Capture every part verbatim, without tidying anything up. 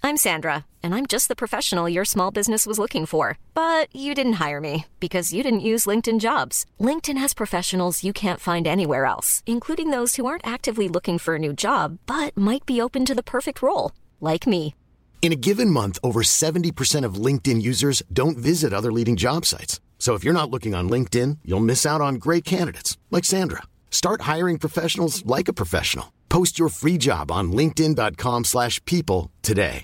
I'm Sandra, and I'm just the professional your small business was looking for. But you didn't hire me because you didn't use LinkedIn Jobs. LinkedIn has professionals you can't find anywhere else, including those who aren't actively looking for a new job, but might be open to the perfect role, like me. In a given month, over seventy percent of LinkedIn users don't visit other leading job sites. So if you're not looking on LinkedIn, you'll miss out on great candidates like Sandra. Start hiring professionals like a professional. Post your free job on linkedin dot com slash people today.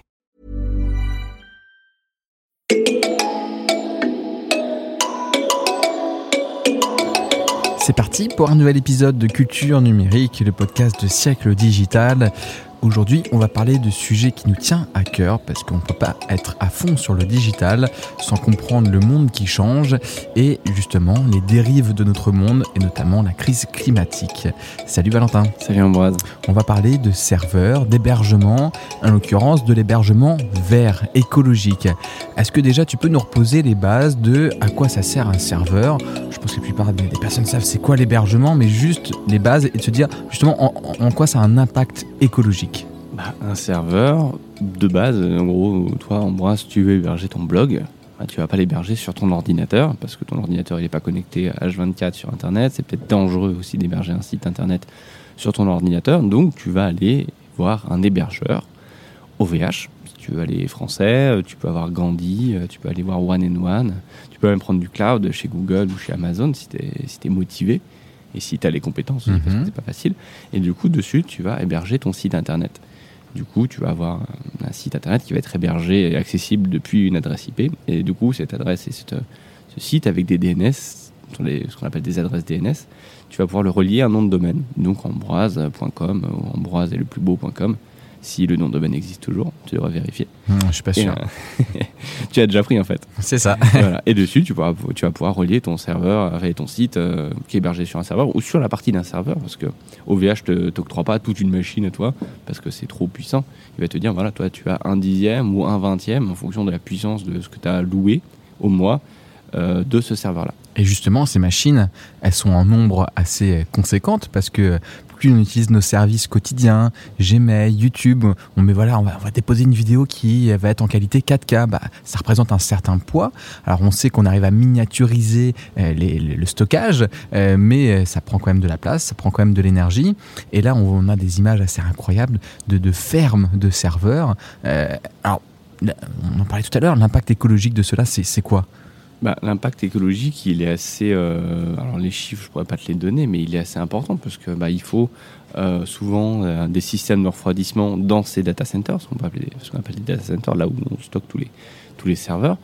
C'est parti pour un nouvel épisode de Culture Numérique, le podcast de Siècle Digital. Aujourd'hui, on va parler de sujets qui nous tient à cœur parce qu'on ne peut pas être à fond sur le digital sans comprendre le monde qui change et justement les dérives de notre monde et notamment la crise climatique. Salut Valentin. Salut Ambroise. On va parler de serveurs, d'hébergement, en l'occurrence de l'hébergement vert, écologique. Est-ce que déjà tu peux nous reposer les bases de à quoi ça sert un serveur ? Je pense que la plupart des personnes savent c'est quoi l'hébergement, mais juste les bases et de se dire justement en, en quoi ça a un impact écologique. Bah, un serveur, de base, en gros, toi, Ambroise, si tu veux héberger ton blog, bah, tu vas pas l'héberger sur ton ordinateur, parce que ton ordinateur il n'est pas connecté à H vingt-quatre sur Internet. C'est peut-être dangereux aussi d'héberger un site Internet sur ton ordinateur. Donc, tu vas aller voir un hébergeur O V H. Si tu veux aller français, tu peux avoir Gandhi, tu peux aller voir One and One. Tu peux même prendre du cloud chez Google ou chez Amazon si tu es si t'es motivé. Et si tu as les compétences, mm-hmm. parce que c'est pas facile. Et du coup, dessus, tu vas héberger ton site Internet. Du coup, tu vas avoir un site Internet qui va être hébergé et accessible depuis une adresse I P. Et du coup, cette adresse et cette, ce site avec des D N S, les, ce qu'on appelle des adresses D N S, tu vas pouvoir le relier à un nom de domaine. Donc ambroise point com ou ambroise est le plus beau point com. Si le nom de domaine existe toujours, tu devrais vérifier. Mmh, je suis pas sûr. Et, euh, tu as déjà pris en fait. C'est ça. Voilà. Et dessus, tu, pourras, tu vas pouvoir relier ton serveur et ton site euh, qui est hébergé sur un serveur ou sur la partie d'un serveur, parce que O V H ne t'octroie pas toute une machine à toi, parce que c'est trop puissant. Il va te dire, voilà, toi tu as un dixième ou un vingtième en fonction de la puissance de ce que tu as loué au mois euh, de ce serveur-là. Et justement, ces machines, elles sont en nombre assez conséquente parce que plus on utilise nos services quotidiens, Gmail, YouTube, on met voilà, on va, on va déposer une vidéo qui va être en qualité quatre K. Bah, ça représente un certain poids. Alors on sait qu'on arrive à miniaturiser euh, les, les, le stockage, euh, mais ça prend quand même de la place, ça prend quand même de l'énergie. Et là, on a des images assez incroyables de, de fermes de serveurs. Euh, alors, on en parlait tout à l'heure. L'impact écologique de cela, c'est, c'est quoi ? Bah, l'impact écologique, il est assez... Euh, alors les chiffres, je ne pourrais pas te les donner, mais il est assez important parce que bah, il faut euh, souvent euh, des systèmes de refroidissement dans ces data centers, ce qu'on, peut appeler, ce qu'on appelle des data centers, là où on stocke tous les, tous les serveurs.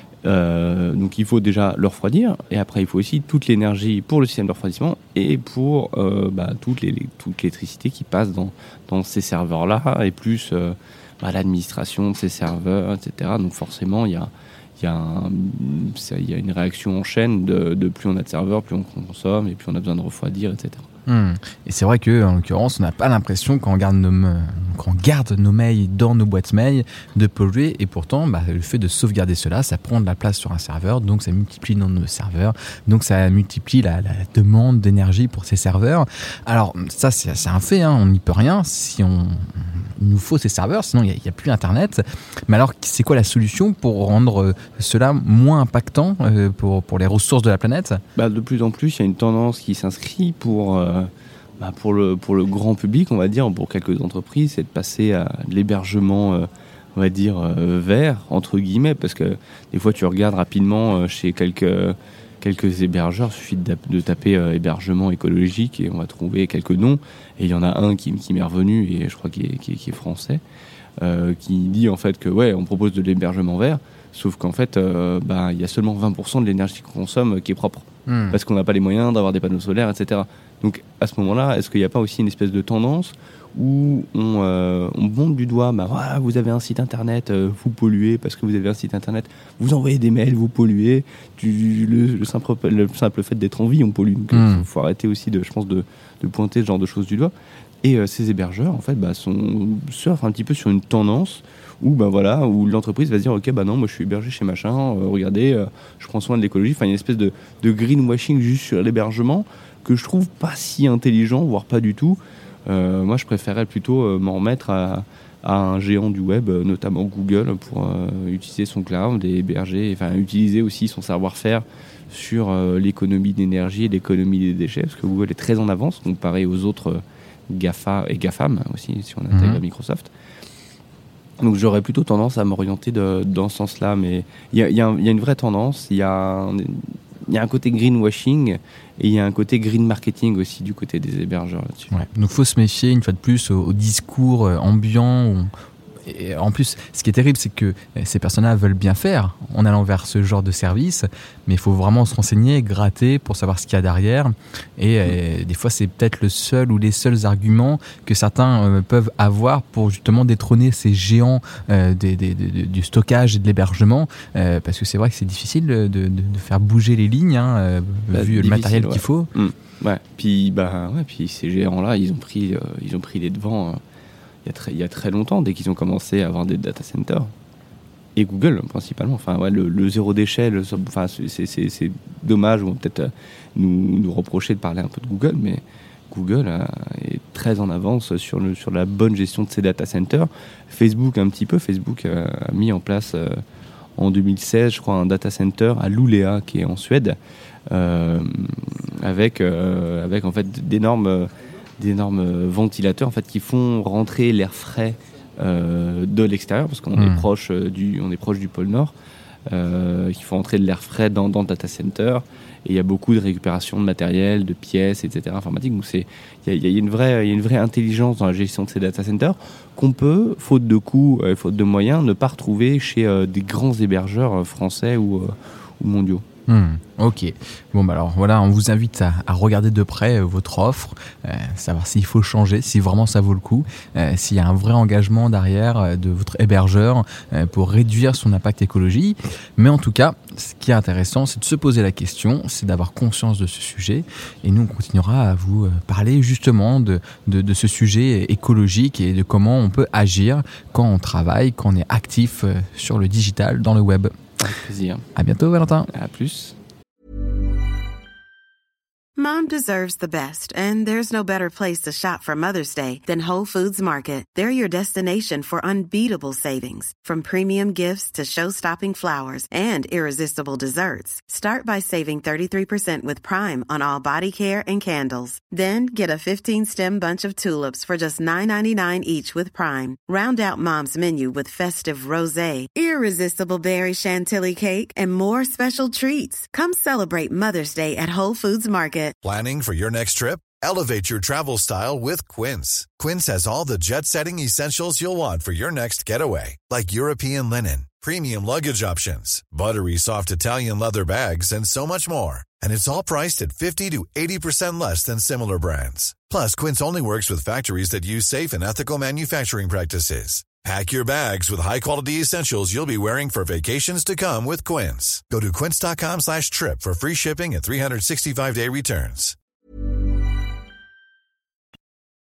Euh, donc il faut déjà le refroidir et après il faut aussi toute l'énergie pour le système de refroidissement et pour euh, bah, toute, les, toute l'électricité qui passe dans, dans ces serveurs-là et plus euh, bah, l'administration de ces serveurs, et cetera. Donc forcément, il y a... Il y, a un, ça, il y a une réaction en chaîne de, de plus on a de serveurs, plus on consomme et plus on a besoin de refroidir, et cetera. Mmh. Et c'est vrai qu'en l'occurrence, on n'a pas l'impression quand on garde nos, quand on garde nos mails dans nos boîtes mail de polluer. Et pourtant, bah, le fait de sauvegarder cela, ça prend de la place sur un serveur, donc ça multiplie le nombre de serveurs, donc ça multiplie la, la demande d'énergie pour ces serveurs. Alors ça, c'est, c'est un fait, hein, on n'y peut rien. Si on, il nous faut ces serveurs, sinon il n'y a, a plus Internet. Mais alors, c'est quoi la solution pour rendre cela moins impactant euh, pour, pour les ressources de la planète ? Bah, de plus en plus, il y a une tendance qui s'inscrit pour... Euh Bah pour, le, pour le grand public, on va dire, pour quelques entreprises, c'est de passer à de l'hébergement, euh, on va dire, euh, vert, entre guillemets, parce que des fois, tu regardes rapidement euh, chez quelques, quelques hébergeurs, il suffit de, de taper euh, hébergement écologique et on va trouver quelques noms. Et il y en a un qui, qui m'est revenu, et je crois qu'il est, qui est, qui est français, euh, qui dit en fait que, ouais, on propose de l'hébergement vert, sauf qu'en fait, euh, bah, il y a seulement vingt pour cent de l'énergie qu'on consomme qui est propre. Mmh. Parce qu'on n'a pas les moyens d'avoir des panneaux solaires, et cetera. Donc à ce moment-là, est-ce qu'il n'y a pas aussi une espèce de tendance où on, euh, on monte du doigt, bah voilà, vous avez un site internet, euh, vous polluez parce que vous avez un site internet, vous envoyez des mails, vous polluez, tu, le, le, simple, le simple fait d'être en vie, on pollue. Donc il mmh. faut arrêter aussi, de, je pense, de, de pointer ce genre de choses du doigt. Et euh, ces hébergeurs, en fait, bah, sont, surfent un petit peu sur une tendance où, bah, voilà, où l'entreprise va se dire, ok, bah non, moi je suis hébergé chez machin, euh, regardez, euh, je prends soin de l'écologie. Enfin, il y a une espèce de, de greenwashing juste sur l'hébergement que je trouve pas si intelligent, voire pas du tout. Euh, moi, je préférais plutôt euh, m'en remettre à, à un géant du web, notamment Google, pour euh, utiliser son cloud et héberger, enfin utiliser aussi son savoir-faire sur euh, l'économie d'énergie et l'économie des déchets, parce que Google est très en avance comparé aux autres euh, GAFA et GAFAM aussi, si on intègre mmh. Microsoft. Donc j'aurais plutôt tendance à m'orienter de, dans ce sens-là, mais il y a, y, a y a une vraie tendance, il y a, y a un côté greenwashing et il y a un côté green marketing aussi du côté des hébergeurs là-dessus. Ouais, donc il faut se méfier une fois de plus au, au discours ambiant. Où... Et en plus, ce qui est terrible, c'est que ces personnes-là veulent bien faire en allant vers ce genre de service, mais il faut vraiment se renseigner, gratter pour savoir ce qu'il y a derrière. Et, et des fois, c'est peut-être le seul ou les seuls arguments que certains euh, peuvent avoir pour justement détrôner ces géants euh, des, des, des, du stockage et de l'hébergement, euh, parce que c'est vrai que c'est difficile de, de, de faire bouger les lignes, hein, euh, bah, vu le matériel ouais. qu'il faut. Mmh. Ouais. Puis, bah, ouais, puis ces géants-là, ils ont pris, euh, ils ont pris les devants. Euh... Il y, a très, il y a très longtemps, dès qu'ils ont commencé à avoir des data centers, et Google principalement. Enfin, ouais, le, le zéro déchet, le, enfin, c'est, c'est, c'est dommage, on va peut-être nous, nous reprocher de parler un peu de Google, mais Google a, est très en avance sur, le, sur la bonne gestion de ses data centers. Facebook un petit peu, Facebook a, a mis en place euh, en deux mille seize, je crois, un data center à Luleå, qui est en Suède, euh, avec, euh, avec en fait d'énormes... d'énormes ventilateurs en fait qui font rentrer l'air frais euh, de l'extérieur parce qu'on mmh. est proche du on est proche du pôle Nord, euh, qui font entrer de l'air frais dans dans le data center, et il y a beaucoup de récupération de matériel, de pièces, et cetera informatique. Donc c'est il y a, y a une vraie il y a une vraie intelligence dans la gestion de ces data centers qu'on peut, faute de coûts, euh, faute de moyens, ne pas retrouver chez euh, des grands hébergeurs français ou euh, ou mondiaux. Mmh, ok. Bon, bah alors voilà, on vous invite à, à regarder de près euh, votre offre, euh, savoir s'il faut changer, si vraiment ça vaut le coup, euh, s'il y a un vrai engagement derrière euh, de votre hébergeur euh, pour réduire son impact écologique. Mais en tout cas, ce qui est intéressant, c'est de se poser la question, c'est d'avoir conscience de ce sujet. Et nous, on continuera à vous euh, parler justement de, de, de ce sujet écologique et de comment on peut agir quand on travaille, quand on est actif euh, sur le digital, dans le web. Avec plaisir. À bientôt, Valentin. À plus. Mom deserves the best, and there's no better place to shop for Mother's Day than Whole Foods Market. They're your destination for unbeatable savings, from premium gifts to show-stopping flowers and irresistible desserts. Start by saving thirty-three percent with Prime on all body care and candles. Then get a fifteen-stem bunch of tulips for just nine ninety-nine each with Prime. Round out Mom's menu with festive rosé, irresistible berry chantilly cake, and more special treats. Come celebrate Mother's Day at Whole Foods Market. Planning for your next trip? Elevate your travel style with Quince. Quince has all the jet-setting essentials you'll want for your next getaway, like European linen, premium luggage options, buttery soft Italian leather bags, and so much more. And it's all priced at fifty to eighty percent less than similar brands. Plus, Quince only works with factories that use safe and ethical manufacturing practices. Pack your bags with high-quality essentials you'll be wearing for vacations to come with Quince. Go to quince.com slash trip for free shipping and three sixty-five day returns.